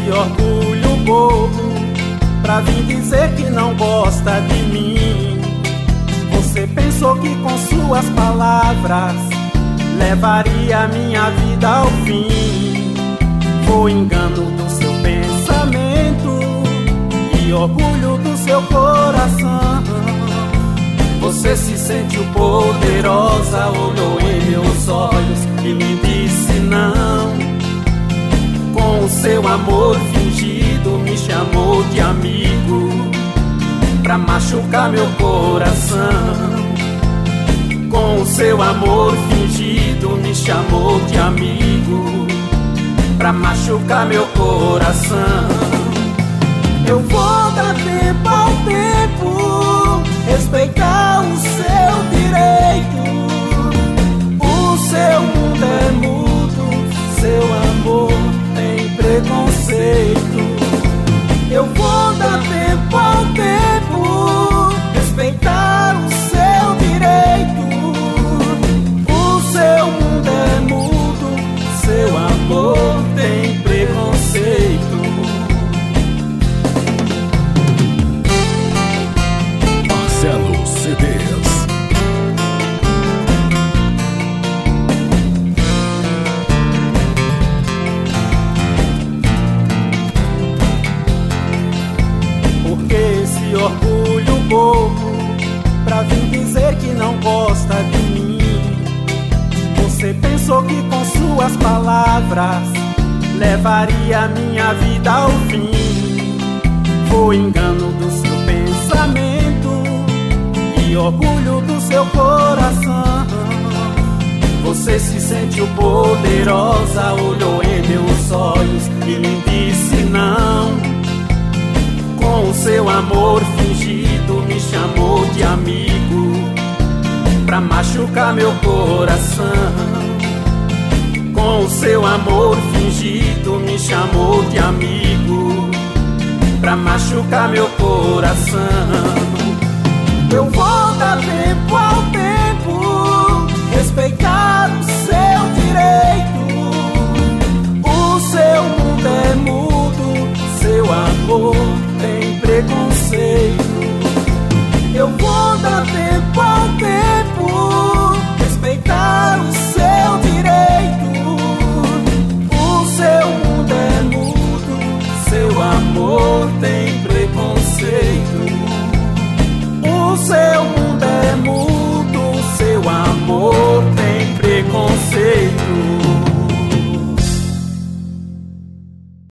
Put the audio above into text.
esse orgulho bobo pra vir dizer que não gosta de mim? Você pensou que com suas palavras levaria minha vida ao fim. Foi engano do seu pensamento e orgulho do seu coração. Você se sentiu poderosa, olhou em meus olhos e me disse não. Com o seu amor fingido me chamou de amigo pra machucar meu coração. Com o seu amor fingido me chamou de amigo pra machucar meu coração. Eu vou dar tempo ao tempo, respeitar o seu direito. O seu mundo é mudo, seu amor tem preconceito. Eu vou dar tempo ao tempo, respeitar o seu direito. O seu mundo é mudo, seu amor tem preconceito. Marcelo CDs. Porque esse orgulho bobo pra vir dizer que não gosta de mim? Você pensou que com suas palavras levaria minha vida ao fim. Foi engano do seu pensamento e orgulho do seu coração. Você se sentiu poderosa, olhou em meus olhos e me disse não. Com o seu amor fingido me chamou de amigo pra machucar meu coração. Com o seu amor fingido me chamou de amigo pra machucar meu coração. Eu vou dar tempo